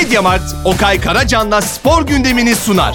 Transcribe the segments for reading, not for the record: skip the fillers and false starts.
Mediamarkt, Okay Karacan'la spor gündemini sunar.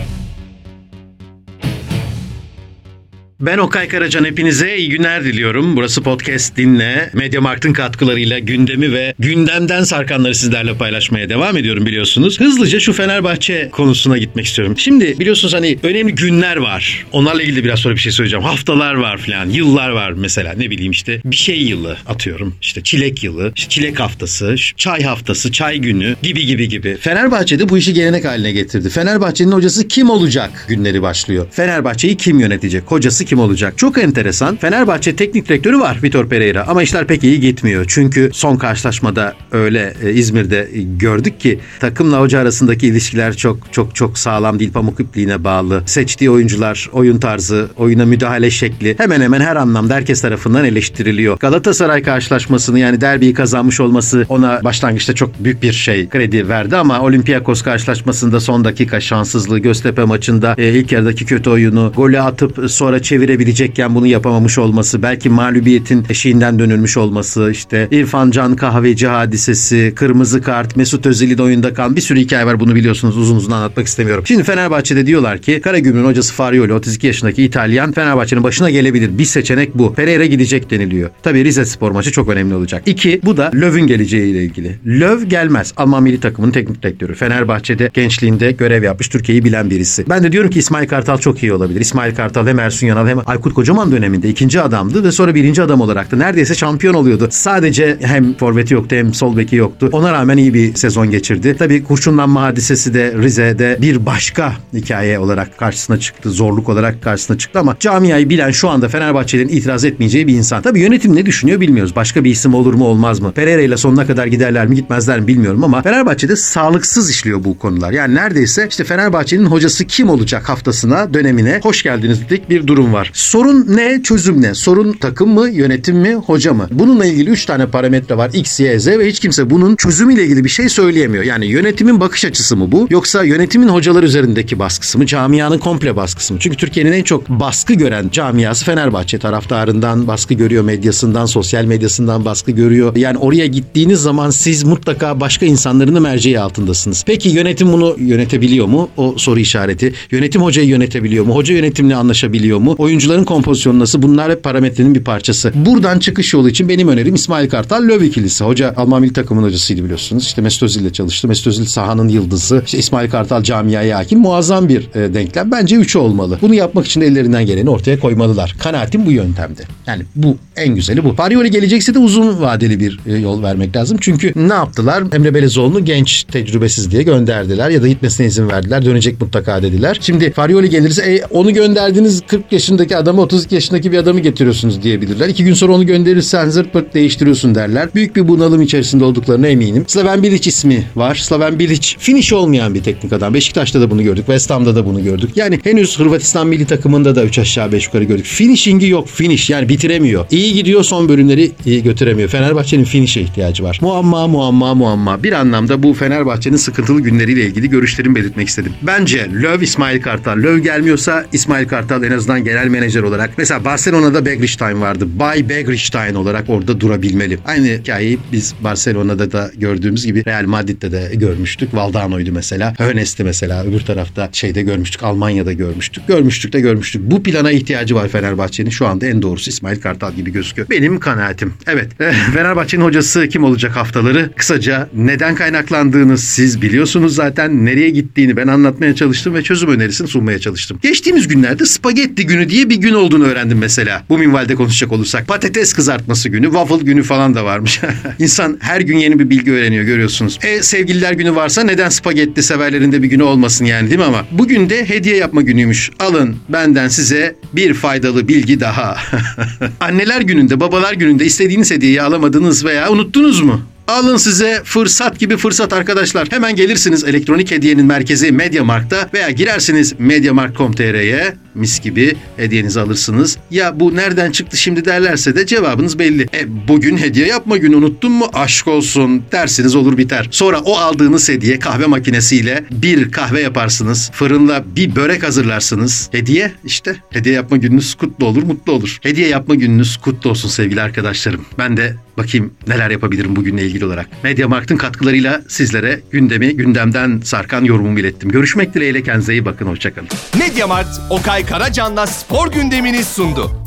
Ben Okay Karacan, hepinize iyi günler diliyorum. Burası Podcast Dinle. Mediamarkt'ın katkılarıyla gündemi ve gündemden sarkanları sizlerle paylaşmaya devam ediyorum, biliyorsunuz. Hızlıca şu Fenerbahçe konusuna gitmek istiyorum. Şimdi biliyorsunuz hani önemli günler var. Onlarla ilgili biraz sonra bir şey söyleyeceğim. Haftalar var falan, yıllar var mesela, ne bileyim işte bir şey yılı atıyorum. İşte çilek yılı, işte çilek haftası, çay haftası, çay günü gibi. Fenerbahçe'de bu işi gelenek haline getirdi. Fenerbahçe'nin hocası kim olacak günleri başlıyor. Fenerbahçe'yi kim yönetecek? Hocası kim olacak? Çok enteresan. Fenerbahçe teknik direktörü var, Vitor Pereira, ama işler pek iyi gitmiyor. Çünkü son karşılaşmada öyle İzmir'de gördük ki takımla hoca arasındaki ilişkiler çok sağlam değil, pamuk ipliğine bağlı. Seçtiği oyuncular, oyun tarzı, oyuna müdahale şekli hemen hemen her anlamda herkes tarafından eleştiriliyor. Galatasaray karşılaşmasını, yani derbiyi kazanmış olması ona başlangıçta çok büyük bir kredi verdi, ama Olympiakos karşılaşmasında son dakika şanssızlığı, Göztepe maçında ilk yarıdaki kötü oyunu, golü atıp sonra çevirebilecekken bunu yapamamış olması, belki mağlubiyetin eşiğinden dönülmüş olması, işte İrfan Can Kahveci hadisesi, kırmızı kart, Mesut Özil'in oyunda kalan bir sürü hikaye var, bunu biliyorsunuz, uzun anlatmak istemiyorum. Şimdi Fenerbahçe'de diyorlar ki Karagümrük'ün hocası Farioli, 32 yaşındaki İtalyan, Fenerbahçe'nin başına gelebilir. Bir seçenek bu. Pereira gidecek deniliyor. Tabii Rizespor maçı çok önemli olacak. 2. Bu da Löw'ün geleceğiyle ilgili. Löw gelmez. Alman milli takımının teknik direktörü. Fenerbahçe'de gençliğinde görev yapmış, Türkiye'yi bilen birisi. Ben de diyorum ki İsmail Kartal çok iyi olabilir. İsmail Kartal hem Ersun Yanal hem Aykut Kocaman döneminde ikinci adamdı ve sonra birinci adam olarak da neredeyse şampiyon oluyordu. Sadece hem forveti yoktu hem sol beki yoktu. Ona rağmen iyi bir sezon geçirdi. Tabii kurşunlanma hadisesi de Rize'de bir başka hikaye olarak karşısına çıktı. Zorluk olarak karşısına çıktı, ama camiayı bilen, şu anda Fenerbahçe'nin itiraz etmeyeceği bir insan. Tabii yönetim ne düşünüyor bilmiyoruz. Başka bir isim olur mu olmaz mı? Pereira ile sonuna kadar giderler mi gitmezler mi bilmiyorum, ama Fenerbahçe'de sağlıksız işliyor bu konular. Yani neredeyse işte Fenerbahçe'nin hocası kim olacak haftasına, dönemine hoş geldiniz dedik bir durum var. Sorun ne? Çözüm ne? Sorun takım mı? Yönetim mi? Hoca mı? Bununla ilgili 3 tane parametre var. X, Y, Z ve hiç kimse bunun çözümüyle ilgili bir şey söyleyemiyor. Yani yönetimin bakış açısı mı bu? Yoksa yönetimin hocalar üzerindeki baskısı mı? Camianın komple baskısı mı? Çünkü Türkiye'nin en çok baskı gören camiası Fenerbahçe. Taraftarından baskı görüyor, medyasından, sosyal medyasından baskı görüyor. Yani oraya gittiğiniz zaman siz mutlaka başka insanların da merceği altındasınız. Peki yönetim bunu yönetebiliyor mu? O soru işareti. Yönetim hocayı yönetebiliyor mu? Hoca yönetimle anlaşabiliyor mu? Oyuncuların kompozisyonu nasıl? Bunlar hep parametrenin bir parçası. Buradan çıkış yolu için benim önerim İsmail Kartal Löw ikilisi. Hoca Alman milli takımın hocasıydı, biliyorsunuz. İşte Mesut Özil ile çalıştı. Mesut Özil sahanın yıldızı. İşte İsmail Kartal camiaya hakim. Muazzam bir denklem. Bence 3'ü olmalı. Bunu yapmak için de ellerinden geleni ortaya koymalılar. Kanaatim bu yöntemde. Yani bu en güzeli bu. Farioli gelecekse de uzun vadeli bir yol vermek lazım. Çünkü ne yaptılar? Emre Belezoğlu'nu genç, tecrübesiz diye gönderdiler ya da gitmesine izin verdiler. Dönecek mutlaka dediler. Şimdi Farioli gelirse onu gönderdiniz, 40 yaşındaki adamı 32 yaşındaki bir adamı getiriyorsunuz diyebilirler. 2 gün sonra onu gönderirsen zırt pırt değiştiriyorsun derler. Büyük bir bunalım içerisinde olduklarına eminim. Slaven Bilic ismi var. Slaven Bilic finish olmayan bir teknik adam. Beşiktaş'ta da bunu gördük. West Ham'da da bunu gördük. Yani henüz Hırvatistan milli takımında da 3 aşağı 5 yukarı gördük. Finishing'i yok. Finish, yani bitiremiyor. İyi gidiyor, son bölümleri iyi götüremiyor. Fenerbahçe'nin finish'e ihtiyacı var. Muamma. Bir anlamda bu Fenerbahçe'nin sıkıntılı günleriyle ilgili görüşlerimi belirtmek istedim. Bence Löw, İsmail Kartal. Löw gelmiyorsa İsmail Kartal en azından genel menajer olarak. Mesela Barcelona'da Begiristain vardı. Bay Begiristain olarak orada durabilmeli. Aynı hikayeyi biz Barcelona'da da gördüğümüz gibi Real Madrid'de de görmüştük. Valdano'ydu mesela. Hönes'ti mesela. Öbür tarafta görmüştük. Almanya'da görmüştük. Görmüştük. Bu plana ihtiyacı var Fenerbahçe'nin. Şu anda en doğrusu İsmail Kartal gibi gözüküyor. Benim kanaatim. Evet. Fenerbahçe'nin hocası kim olacak haftaları? Kısaca neden kaynaklandığını siz biliyorsunuz zaten. Nereye gittiğini ben anlatmaya çalıştım ve çözüm önerisini sunmaya çalıştım. Geçtiğimiz günlerde spagetti günü diye bir gün olduğunu öğrendim mesela. Bu minvalde konuşacak olursak. Patates kızartması günü, waffle günü falan da varmış. İnsan her gün yeni bir bilgi öğreniyor, görüyorsunuz. Sevgililer günü varsa neden spagetti severlerinde bir günü olmasın yani, değil mi ama? Bugün de hediye yapma günüymüş. Alın benden size bir faydalı bilgi daha. Anneler gününde, babalar gününde istediğiniz hediyeyi alamadınız veya unuttunuz mu? Alın size fırsat gibi fırsat arkadaşlar. Hemen gelirsiniz elektronik hediyenin merkezi Mediamarkt'ta veya girersiniz mediamarkt.com.tr'ye. mis gibi hediyenizi alırsınız. Ya bu nereden çıktı şimdi derlerse de cevabınız belli. Bugün hediye yapma günü, unuttun mu? Aşk olsun dersiniz, olur biter. Sonra o aldığınız hediye kahve makinesiyle bir kahve yaparsınız. Fırınla bir börek hazırlarsınız. Hediye işte. Hediye yapma gününüz kutlu olur, mutlu olur. Hediye yapma gününüz kutlu olsun sevgili arkadaşlarım. Ben de bakayım neler yapabilirim bugünle ilgili olarak. MediaMarkt'ın katkılarıyla sizlere gündemden sarkan yorumumu ilettim. Görüşmek dileğiyle, kendinize iyi bakın. Hoşçakalın. MediaMarkt, Okay Karacan'la spor gündemini sundu.